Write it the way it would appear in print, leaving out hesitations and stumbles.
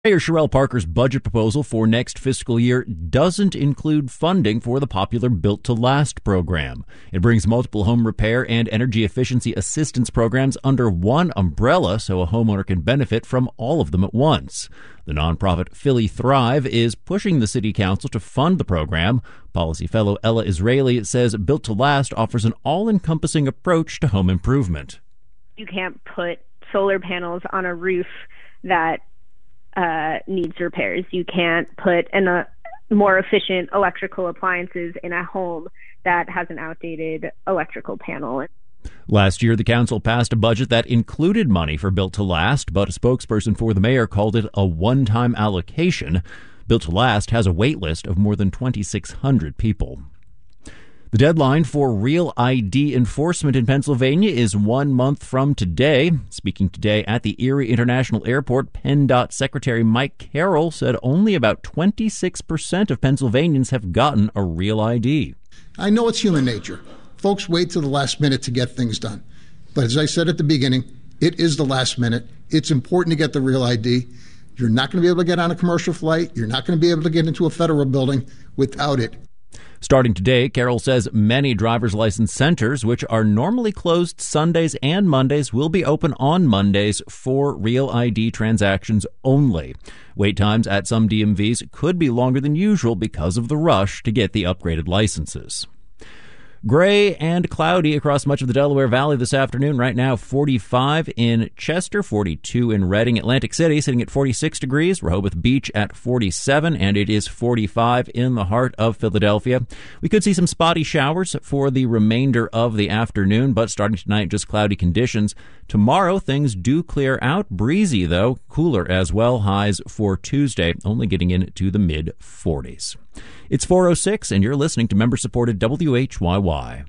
Mayor Sherelle Parker's budget proposal for next fiscal year doesn't include funding for the popular Built to Last program. It brings multiple home repair and energy efficiency assistance programs under one umbrella so a homeowner can benefit from all of them at once. The nonprofit Philly Thrive is pushing the city council to fund the program. Policy fellow Ella Israeli says Built to Last offers an all-encompassing approach to home improvement. You can't put solar panels on a roof that needs repairs. You can't put more efficient electrical appliances in a home that has an outdated electrical panel. Last year, the council passed a budget that included money for Built to Last, but a spokesperson for the mayor called it a one-time allocation. Built to Last has a wait list of more than 2,600 people. The deadline for Real ID enforcement in Pennsylvania is 1 month from today. Speaking today at the Erie International Airport, PennDOT Secretary Mike Carroll said only about 26% of Pennsylvanians have gotten a Real ID. I know it's human nature. Folks wait till the last minute to get things done. But as I said at the beginning, it is the last minute. It's important to get the Real ID. You're not going to be able to get on a commercial flight. You're not going to be able to get into a federal building without it. Starting today, Carroll says many driver's license centers, which are normally closed Sundays and Mondays, will be open on Mondays for Real ID transactions only. Wait times at some DMVs could be longer than usual because of the rush to get the upgraded licenses. Gray and cloudy across much of the Delaware Valley this afternoon. Right now, 45 in Chester, 42 in Reading. Atlantic City sitting at 46 degrees. Rehoboth Beach at 47, and it is 45 in the heart of Philadelphia. We could see some spotty showers for the remainder of the afternoon, but starting tonight, just cloudy conditions. Tomorrow, things do clear out. Breezy, though. Cooler as well. Highs for Tuesday, only getting into the mid-40s. It's 4:06, and you're listening to member-supported WHYY.